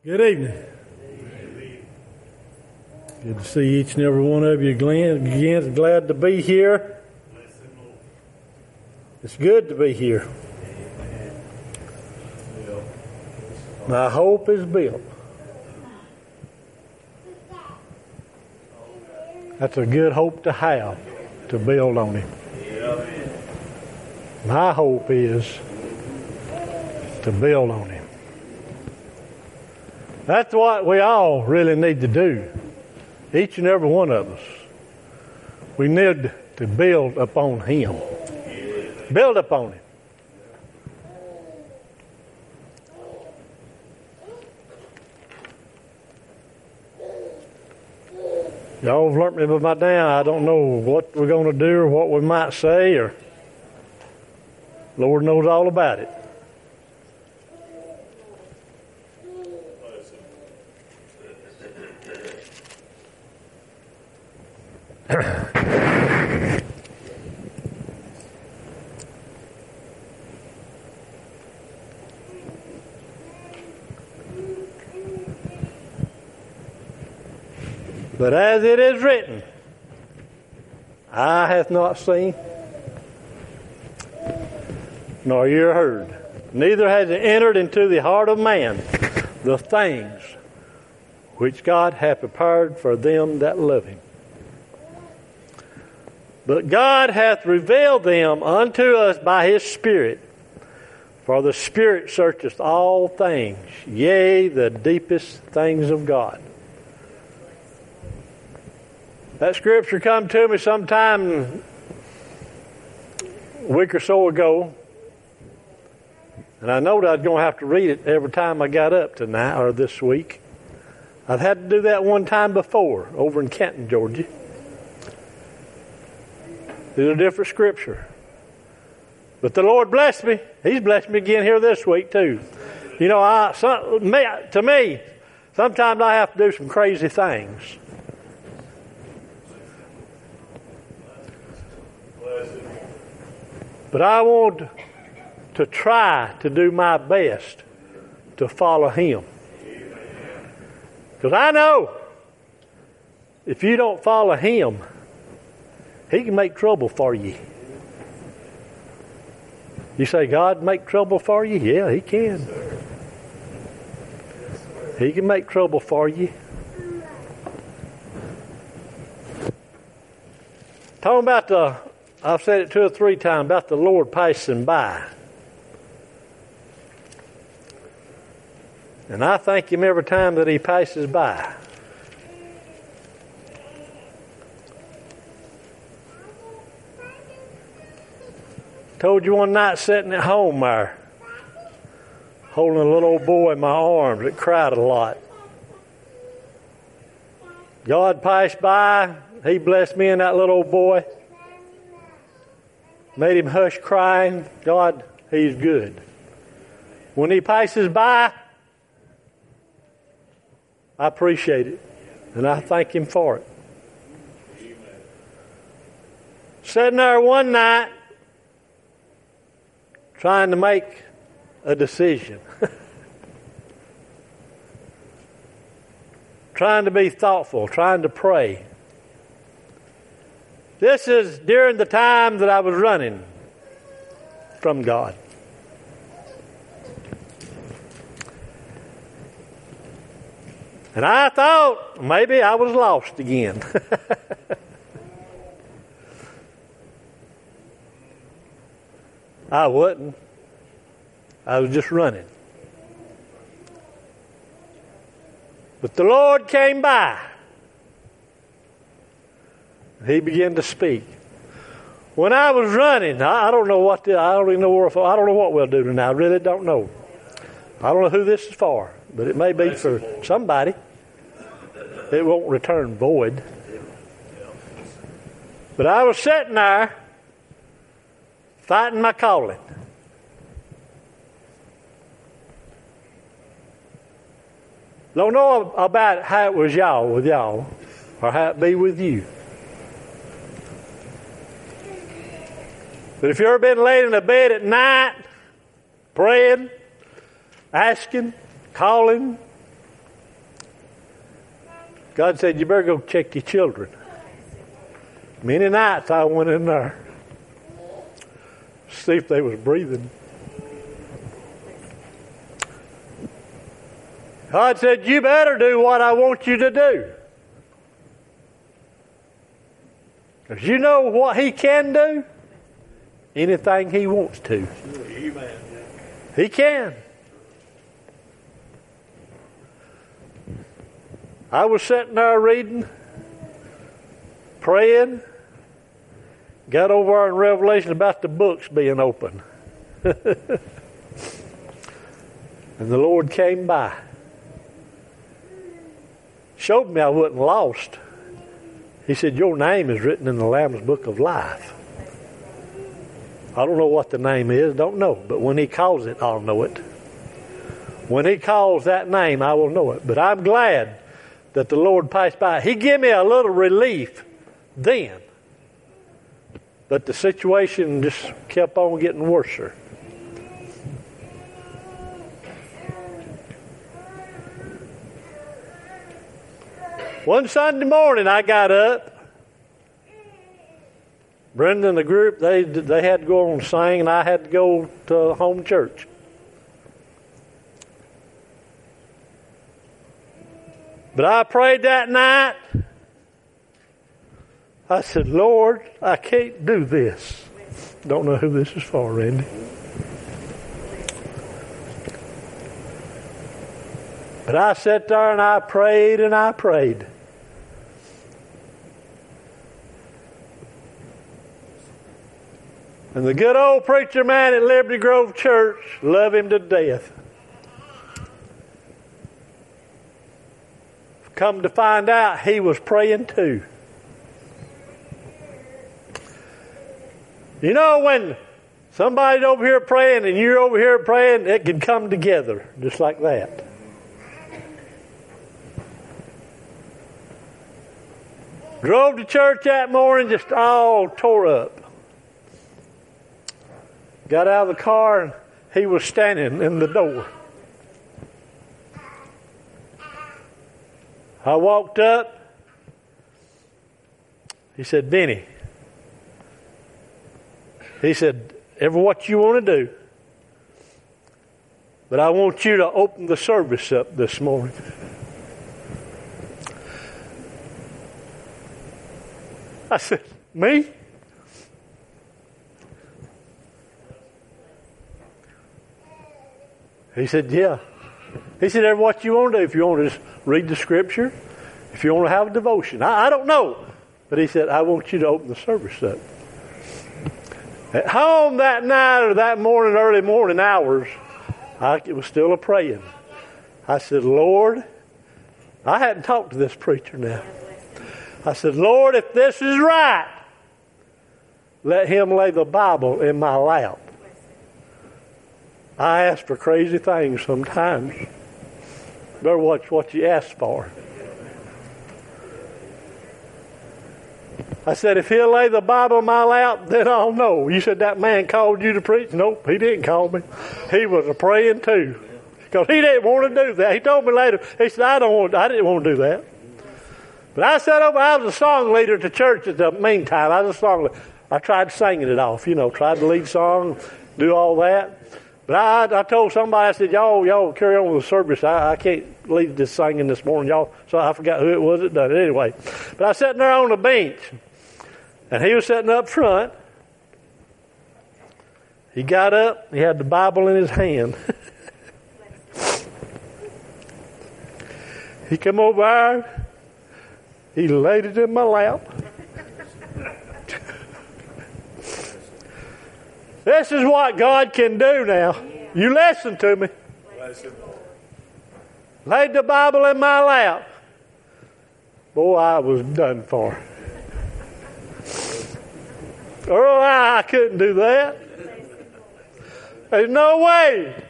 Good evening. Good to see each and every one of you again. Glad to be here. It's good to be here. My hope is built. That's a good hope to have, to build on it. My hope is to build on it. That's what we all really need to do. Each and every one of us. We need to build upon Him. Build upon Him. Y'all have learned me by now. I don't know what we're going to do or what we might say, or Lord knows all about it. But as it is written, eye hath not seen, nor ear heard, neither has it entered into the heart of man the things which God hath prepared for them that love Him. But God hath revealed them unto us by His Spirit. For the Spirit searcheth all things, yea, the deepest things of God. That scripture come to me sometime a week or so ago. And I know that I was going to have to read it every time I got up tonight or this week. I've had to do that one time before over in Canton, Georgia. It's a different scripture. But the Lord blessed me. He's blessed me again here this week too. You know, to me, sometimes I have to do some crazy things. But I want to try to do my best to follow Him. Because I know if you don't follow Him, He can make trouble for you. You say, God make trouble for you? Yeah, He can. He can make trouble for you. Talking about I've said it 2 or 3 times about the Lord passing by. And I thank Him every time that He passes by. Told you one night sitting at home there, holding a little old boy in my arms that cried a lot. God passed by. He blessed me and that little old boy. Made him hush crying. God, He's good. When He passes by, I appreciate it. And I thank Him for it. Sitting there one night, trying to make a decision. Trying to be thoughtful, trying to pray. This is during the time that I was running from God. And I thought maybe I was lost again. I wasn't. I was just running. But the Lord came by. He began to speak. When I was running, I don't know what I don't even know where. I don't know what we'll do tonight. I really don't know. I don't know who this is for, but it may be for somebody. It won't return void. But I was sitting there, fighting my calling. Don't know about how it was with y'all, or how it be with you. But if you've ever been laid in a bed at night, praying, asking, calling, God said, you better go check your children. Many nights I went in there to see if they was breathing. God said, you better do what I want you to do. Because you know what He can do? Anything He wants to. Amen. He can. I was sitting there reading, praying, got over there in Revelation about the books being open. And the Lord came by. Showed me I wasn't lost. He said, your name is written in the Lamb's Book of Life. I don't know what the name is, don't know. But when He calls it, I'll know it. When He calls that name, I will know it. But I'm glad that the Lord passed by. He gave me a little relief then. But the situation just kept on getting worse. One Sunday morning I got up. Brenda and the group, they had to go on and sing, and I had to go to home church. But I prayed that night. I said, Lord, I can't do this. Don't know who this is for, Randy. But I sat there and I prayed and I prayed. And the good old preacher man at Liberty Grove Church, love him to death. Come to find out, he was praying too. You know, when somebody's over here praying and you're over here praying, it can come together just like that. Drove to church that morning just all tore up. Got out of the car and he was standing in the door. I walked up. He said, Benny. He said, ever what you want to do. But I want you to open the service up this morning. I said, me? He said, yeah. He said, ever what you want to do. If you want to just read the scripture, if you want to have a devotion. I don't know. But he said, I want you to open the service up. At home that night or that morning, early morning hours, it was still a praying. I said, Lord, I hadn't talked to this preacher now. I said, Lord, if this is right, let him lay the Bible in my lap. I ask for crazy things sometimes. Better watch what you ask for. I said, if he'll lay the Bible in my lap, then I'll know. You said that man called you to preach? Nope, he didn't call me. He was a praying too. Because he didn't want to do that. He told me later, he said, I didn't want to do that. But I sat over, I was a song leader at the church at the meantime. I tried singing it off, tried to lead song, do all that. But I told somebody, I said, y'all carry on with the service. I can't lead this singing this morning, y'all. So I forgot who it was that done it anyway. But I was sitting there on the bench, and he was sitting up front. He got up, he had the Bible in his hand. He come over there, he laid it in my lap. This is what God can do now. You listen to me. Laid the Bible in my lap. Boy, I was done for. Earl, I couldn't do that. There's no way.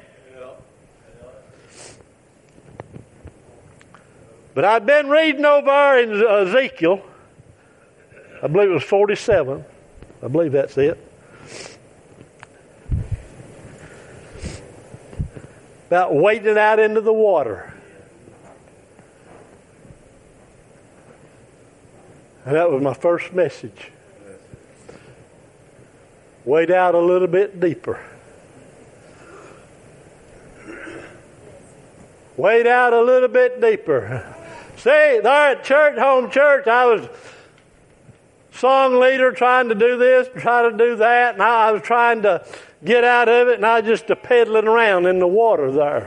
But I'd been reading over in Ezekiel. I believe it was 47. I believe that's it. About wading out into the water. And that was my first message. Wade out a little bit deeper. Wade out a little bit deeper. See, there at church, home church, I was song leader trying to do this, trying to do that, and I was trying to get out of it, and I was just pedaling around in the water there.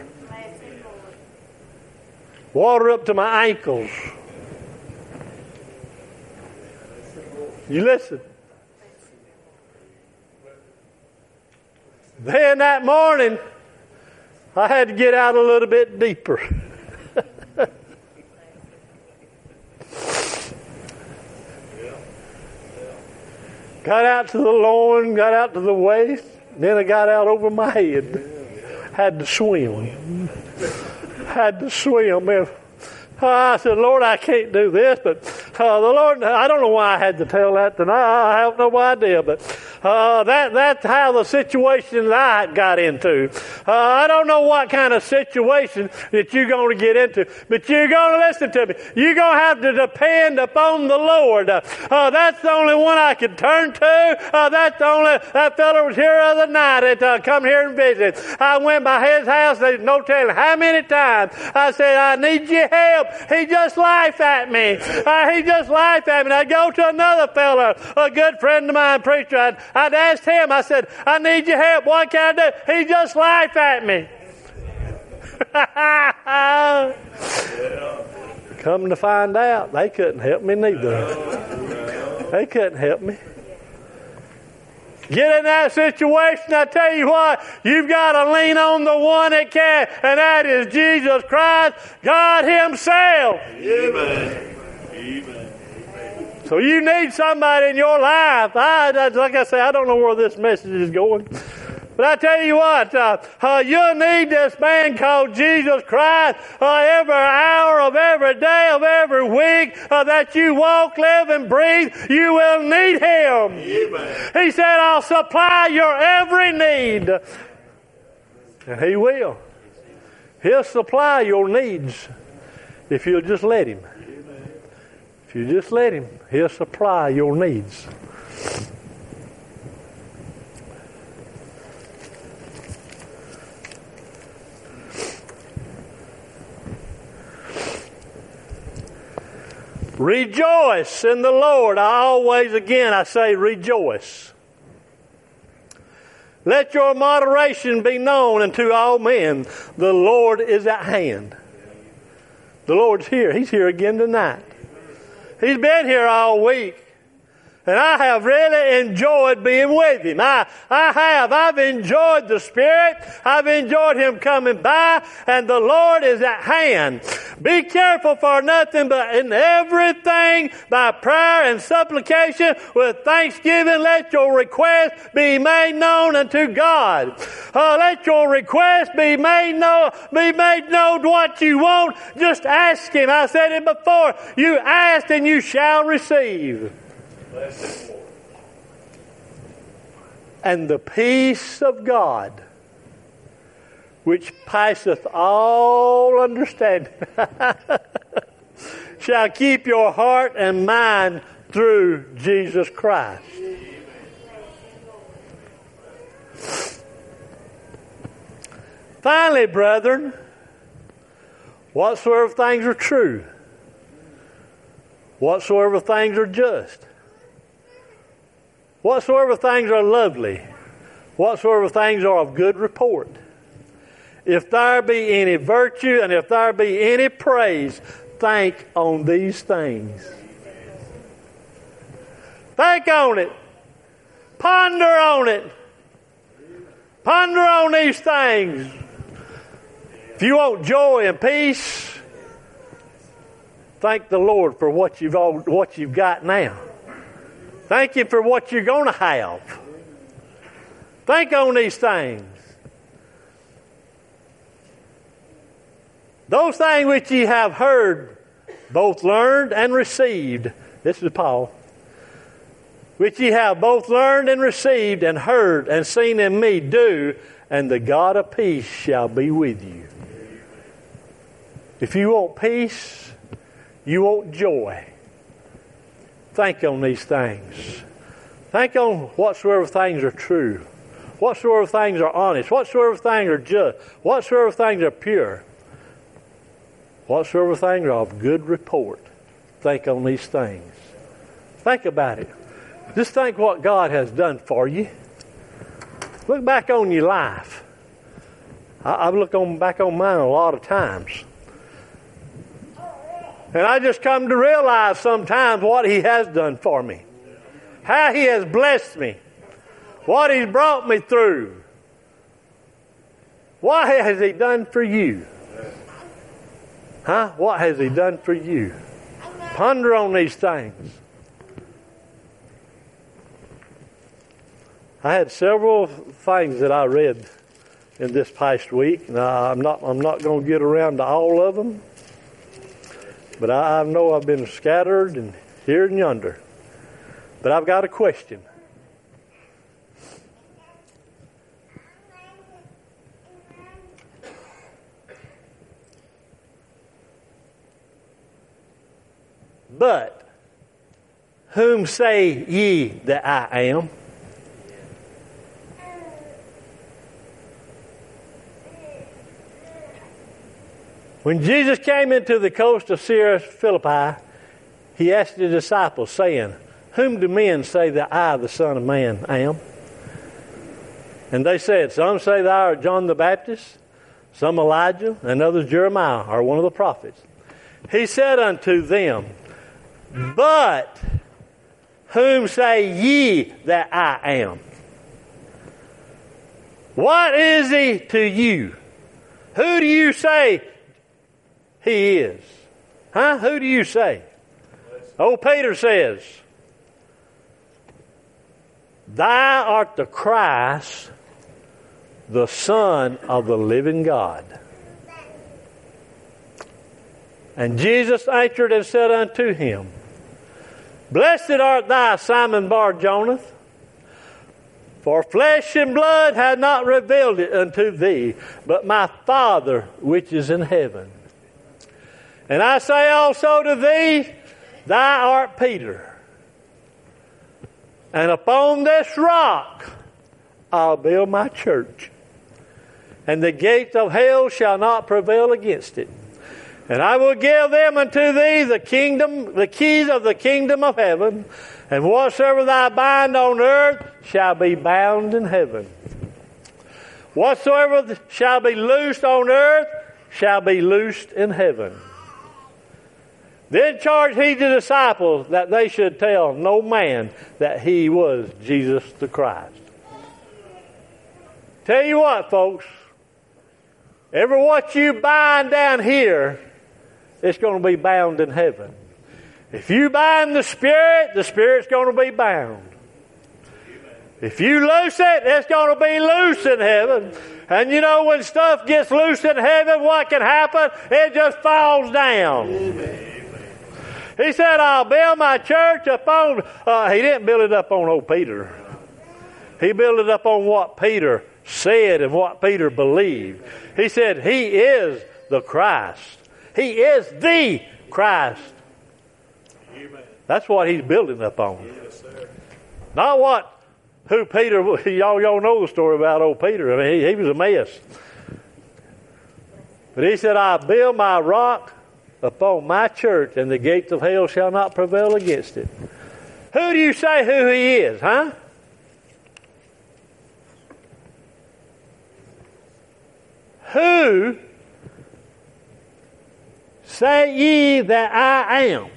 Water up to my ankles. You listen. Then that morning, I had to get out a little bit deeper. Got out to the loin, got out to the waist, then I got out over my head. Had to swim. Man. I said, Lord, I can't do this, but the Lord, I don't know why I had to tell that tonight. I have no idea, but that's how the situation that I got into. I don't know what kind of situation that you're going to get into, but you're going to listen to me. You're going to have to depend upon the Lord. That's the only one I could turn to. That fellow was here the other night that come here and visit. I went by his house. There's no telling how many times I said, I need your help. He just laughed at me. I'd go to another fellow, a good friend of mine, preacher. I'd ask him, I said, I need your help. What can I do? He just laughed at me. Come to find out, they couldn't help me neither. They couldn't help me. Get in that situation, I tell you what, you've got to lean on the one that can, and that is Jesus Christ, God Himself. Amen. Amen. So you need somebody in your life. Like I say, I don't know where this message is going. But I tell you what, you'll need this man called Jesus Christ every hour of every day of every week that you walk, live, and breathe. You will need Him. Amen. He said, I'll supply your every need. And He will. He'll supply your needs if you'll just let Him. If you just let Him, He'll supply your needs. Rejoice in the Lord. I say rejoice. Let your moderation be known unto all men. The Lord is at hand. The Lord's here. He's here again tonight. He's been here all week. And I have really enjoyed being with Him. I have. I've enjoyed the Spirit. I've enjoyed Him coming by. And the Lord is at hand. Be careful for nothing, but in everything by prayer and supplication with thanksgiving let your request be made known unto God. Let your request be made known what you want. Just ask Him. I said it before. You ask and you shall receive. And the peace of God, which passeth all understanding, shall keep your heart and mind through Jesus Christ. Finally, brethren, whatsoever things are true, whatsoever things are just, whatsoever things are lovely, whatsoever things are of good report, if there be any virtue and if there be any praise, think on these things. Think on it. Ponder on it. Ponder on these things. If you want joy and peace, thank the Lord for what you've got now. Thank Him for what you're going to have. Think on these things. Those things which ye have heard, both learned and received. This is Paul. Which ye have both learned and received and heard and seen in me, do, and the God of peace shall be with you. If you want peace, you want joy. think on these things. Think on whatsoever things are true, whatsoever things are honest, whatsoever things are just, whatsoever things are pure, whatsoever things are of good report. Think on these things. Think about it. Just think what God has done for you. Look back on your life. I've looked back on mine a lot of times. And I just come to realize sometimes what He has done for me. How He has blessed me. What He's brought me through. What has He done for you? Huh? What has He done for you? Ponder on these things. I had several things that I read in this past week. Now, I'm not going to get around to all of them, but I know I've been scattered and here and yonder. But I've got a question. But whom say ye that I am? When Jesus came into the coast of Caesarea Philippi, He asked the disciples, saying, Whom do men say that I, the Son of Man, am? And they said, Some say thou art John the Baptist, some Elijah, and others Jeremiah, or one of the prophets. He said unto them, But whom say ye that I am? What is He to you? Who do you say He is? Huh? Who do you say? Old Peter says, Thou art the Christ, the Son of the living God. And Jesus answered and said unto him, Blessed art thou, Simon Bar-Jonah, for flesh and blood hath not revealed it unto thee, but my Father which is in heaven. And I say also to thee, Thou art Peter, and upon this rock I'll build my church, and the gates of hell shall not prevail against it. And I will give them unto thee the keys of the kingdom of heaven, and whatsoever thou bind on earth shall be bound in heaven. Whatsoever shall be loosed on earth shall be loosed in heaven. Then charged He the disciples that they should tell no man that He was Jesus the Christ. Tell you what, folks, every what you bind down here, it's going to be bound in heaven. If you bind the Spirit's going to be bound. If you loose it, it's going to be loose in heaven. And you know, when stuff gets loose in heaven, what can happen? It just falls down. Amen. He said, I'll build my church upon... he didn't build it up on old Peter. He built it up on what Peter said and what Peter believed. He said, He is the Christ. He is the Christ. Amen. That's what He's building up on. Yes, sir. Not who Peter... Y'all know the story about old Peter. I mean, he was a mess. But He said, I'll build my rock upon my church, and the gates of hell shall not prevail against it. Who do you say who He is, huh? Who say ye that I am?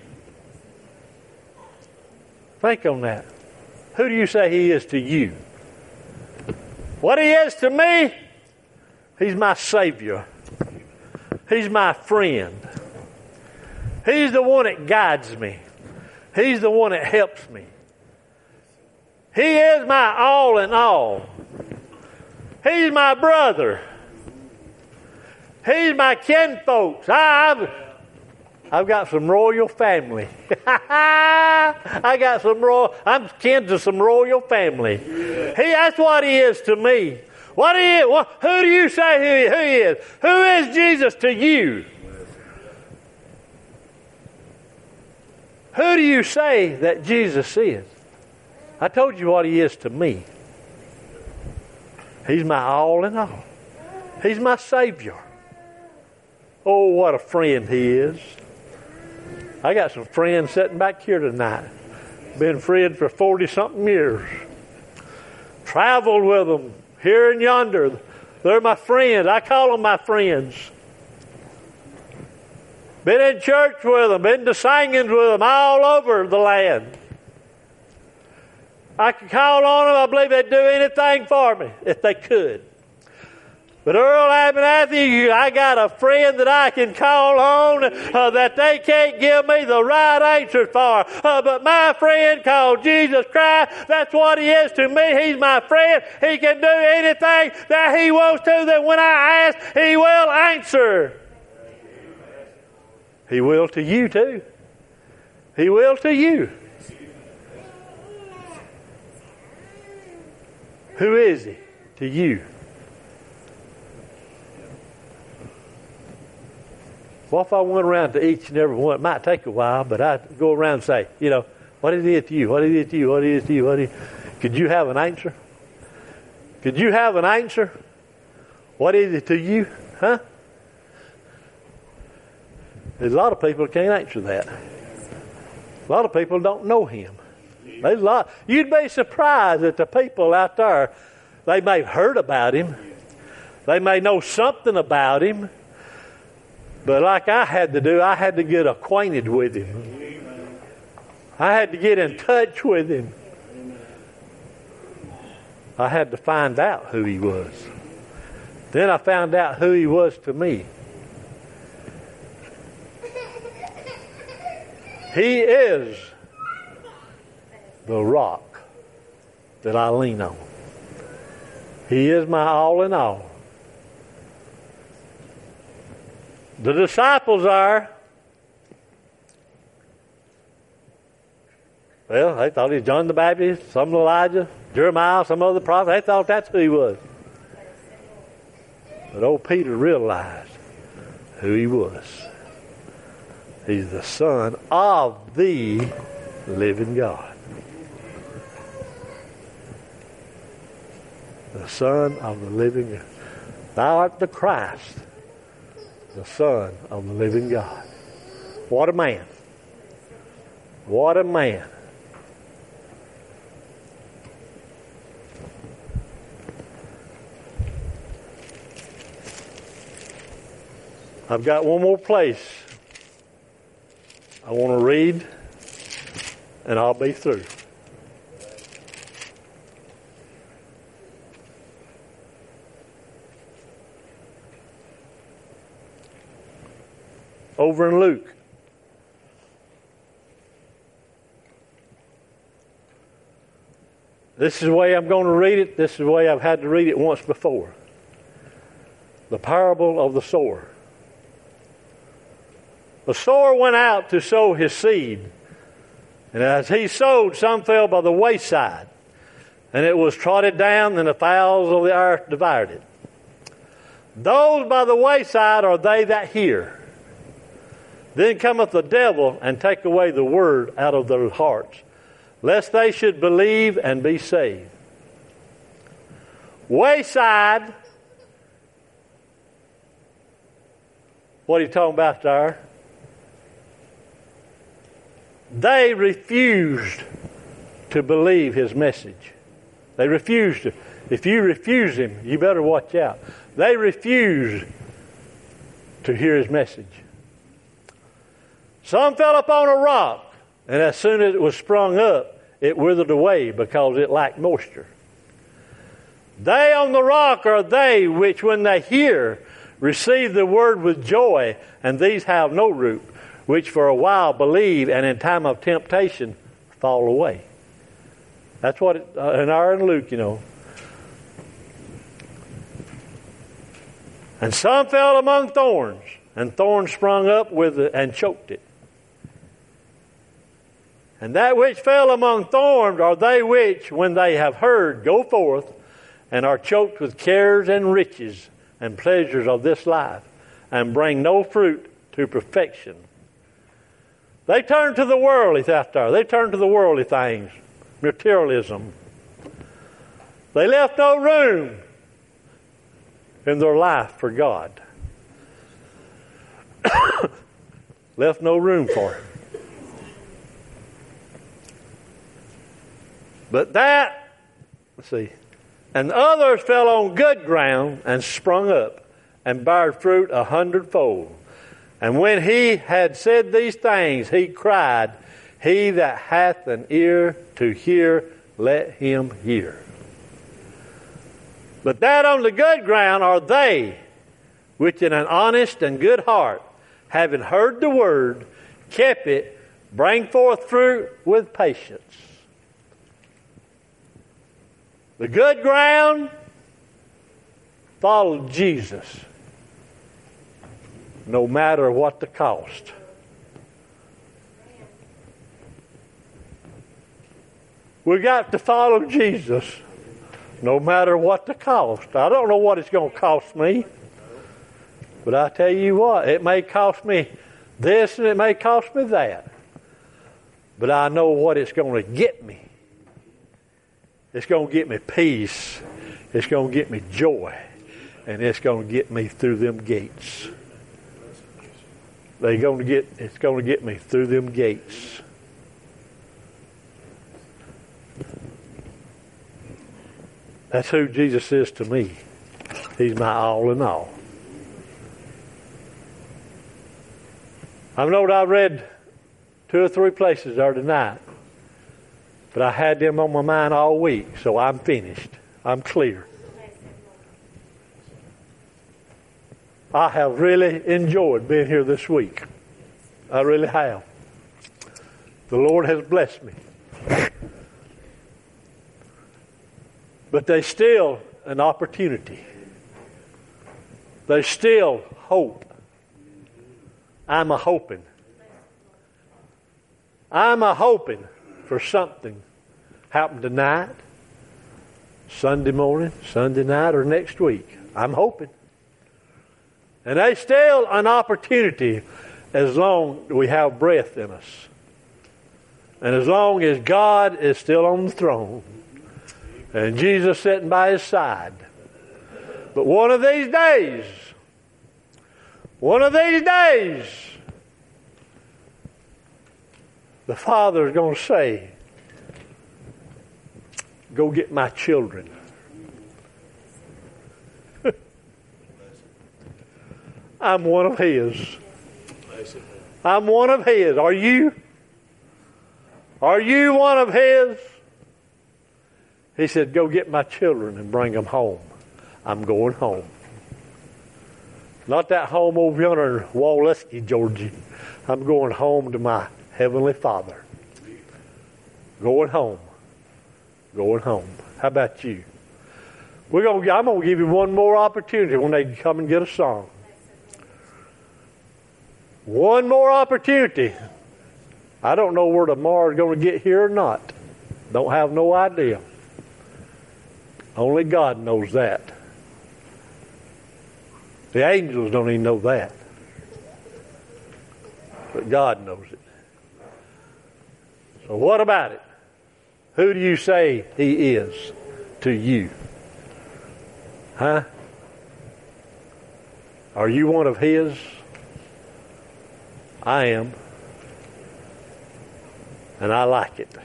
Think on that. Who do you say He is to you? What He is to me, He's my Savior. He's my friend. He's the one that guides me. He's the one that helps me. He is my all in all. He's my brother. He's my kinfolks. I've got some royal family. I'm kin to some royal family. That's what He is to me. Who do you say who He is? Who is Jesus to you? Who do you say that Jesus is? I told you what he is to me. He's my all in all. He's my Savior. Oh, what a friend he is. I got some friends sitting back here tonight. Been friends for 40-something years. Traveled with them here and yonder. They're my friends. I call them my friends. Been in church with them. Been to singings with them all over the land. I could call on them. I believe they'd do anything for me if they could. But Earl Abernathy, I got a friend that I can call on that they can't give me the right answer for. But my friend called Jesus Christ, that's what he is to me. He's my friend. He can do anything that he wants to. That when I ask, he will answer. He will to you too. He will to you. Who is he to you? What if I went around to each and every one? It might take a while, but I'd go around and say, what is it to you? What is it to you? What is it to you? Could you have an answer? Could you have an answer? What is it to you? Huh? There's a lot of people that can't answer that. A lot of people don't know him. You'd be surprised at the people out there. They may have heard about him. They may know something about him. But like I had to do, I had to get acquainted with him. I had to get in touch with him. I had to find out who he was. Then I found out who he was to me. He is the rock that I lean on. He is my all in all. The disciples are, they thought he was John the Baptist, some Elijah, Jeremiah, some other prophet. They thought that's who he was. But old Peter realized who he was. He's the Son of the living God. The Son of the living God. Thou art the Christ, the Son of the living God. What a man. What a man. I've got one more place I want to read, and I'll be through. Over in Luke. This is the way I'm going to read it. This is the way I've had to read it once before. The parable of the sower. The sower went out to sow his seed. And as he sowed, some fell by the wayside. And it was trodden down, and the fowls of the earth devoured it. Those by the wayside are they that hear. Then cometh the devil, and take away the word out of their hearts, lest they should believe and be saved. Wayside. What are you talking about there? They refused to believe his message. They refused to. If you refuse him, you better watch out. They refused to hear his message. Some fell upon a rock, and as soon as it was sprung up, it withered away because it lacked moisture. They on the rock are they which, when they hear, receive the word with joy, and these have no root, which for a while believe, and in time of temptation fall away. That's what in our and Luke, And some fell among thorns, and thorns sprung up with it and choked it. And that which fell among thorns are they which, when they have heard, go forth, and are choked with cares and riches and pleasures of this life, and bring no fruit to perfection. They turned to the worldly out there. They turned to the worldly things, materialism. They left no room in their life for God. Left no room for it. But that, let's see, and others fell on good ground and sprung up and bare fruit 100-fold. And when he had said these things, he cried, He that hath an ear to hear, let him hear. But that on the good ground are they, which in an honest and good heart, having heard the word, kept it, bring forth fruit with patience. The good ground followed Jesus, no matter what the cost. We got to follow Jesus, no matter what the cost. I don't know what it's going to cost me, but I tell you what, it may cost me this and it may cost me that, but I know what it's going to get me. It's going to get me peace. It's going to get me joy. And it's going to get me through them gates. It's going to get me through them gates. That's who Jesus is to me. He's my all in all. I know that I read 2 or 3 places there tonight. But I had them on my mind all week, so I'm finished. I'm clear. I have really enjoyed being here this week. I really have. The Lord has blessed me. But there's still an opportunity. There's still hope. I'm a-hoping. I'm a-hoping for something happen tonight, Sunday morning, Sunday night, or next week. I'm hoping. And there's still an opportunity as long as we have breath in us. And as long as God is still on the throne. And Jesus sitting by his side. But one of these days, the Father is going to say, go get my children. I'm one of his. I'm one of his. Are you? Are you one of his? He said, go get my children and bring them home. I'm going home. Not that home over yonder in Waleski, Georgia. I'm going home to my Heavenly Father. Going home. Going home. How about you? I'm going to give you one more opportunity when they come and get a song. One more opportunity. I don't know where tomorrow's going to get here or not. Don't have no idea. Only God knows that. The angels don't even know that. But God knows it. So what about it? Who do you say he is to you? Huh? Are you one of his? I am. And I like it.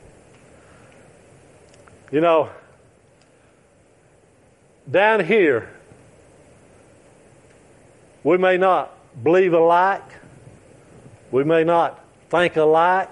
You know, down here, we may not believe alike. We may not think alike.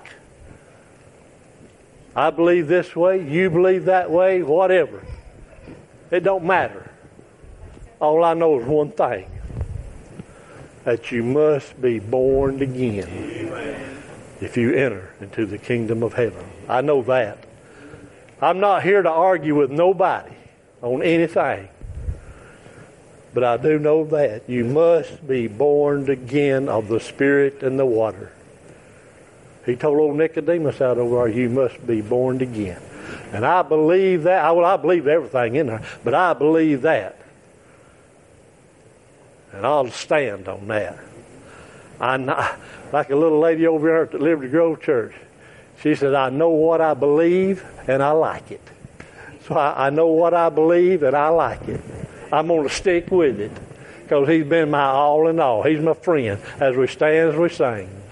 I believe this way, you believe that way, whatever. It don't matter. All I know is one thing. That you must be born again. Amen. If you enter into the kingdom of heaven. I know that. I'm not here to argue with nobody on anything. But I do know that you must be born again of the Spirit and the water. He told old Nicodemus out over there, you must be born again. And I believe that. I believe everything in there, but I believe that. And I'll stand on that. like a little lady over here at the Liberty Grove Church. She said, I know what I believe, and I like it. So I know what I believe, and I like it. I'm going to stick with it because he's been my all in all. He's my friend as we stand, as we sing.